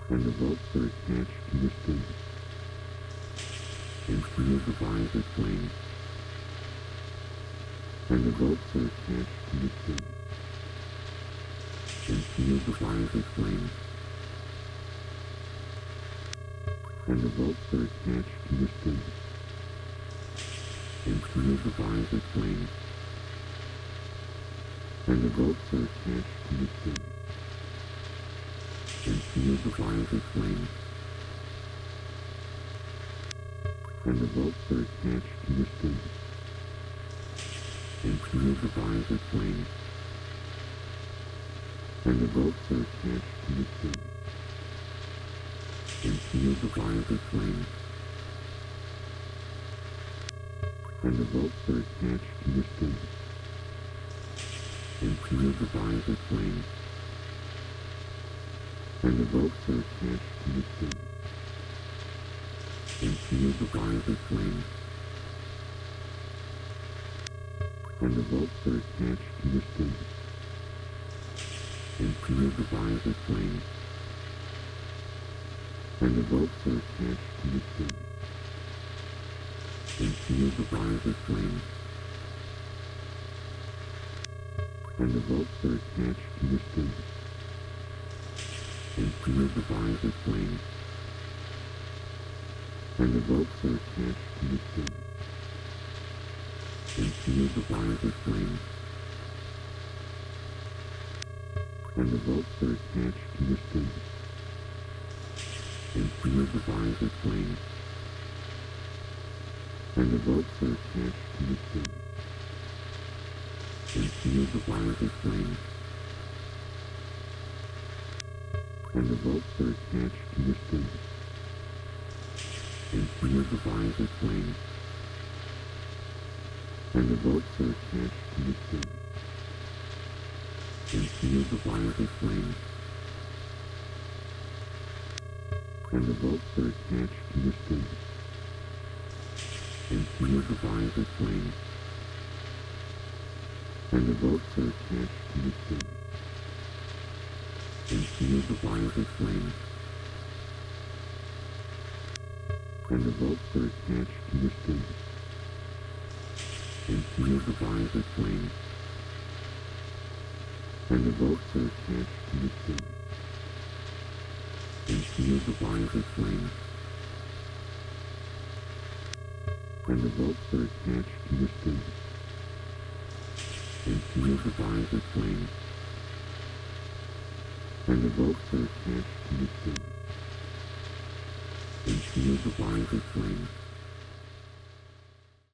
and the ropes are attached to your skin, and feel the fires of flame, and the ropes are attached to your skin, and feel the fires of flame, and the ropes are attached to your skin, and feel the fires of flame, and the ropes are attached to your skin, and feel the fires of flame, and the ropes are attached to your skin, and feel the fires of flame, and the ropes are attached to your skin, and feel the fires of flame, and the ropes are attached to your skin, and feel the fires of flame, and the ropes are attached to your skin, and feel the fires of flame, and the ropes are attached to your skin, and feel the fires of flame, and the ropes are attached to your skin, and feel the fires of flame, and the ropes are attached to your skin, and feel the fires of flame, and the ropes are attached to your skin, and feel the fires of flame, and the ropes are attached to your skin, and feel the fires of flame, and the ropes are attached to your skin, and feel the fires of flame, and the ropes are attached to your skin, and feel the fires of flame, and the ropes are attached to your skin, and feel the fires of flame, and the ropes are attached to your skin, and feel the fires of flame, and the ropes are attached to your skin, and feel the fires of flame, and the ropes are attached to your skin, and feel the fires of flame, and the ropes are attached to your skin, and feel the fires of flame, and the ropes are attached to your skin, and feel the fires of flame, and the ropes are attached to your skin, and feel the fires of flame.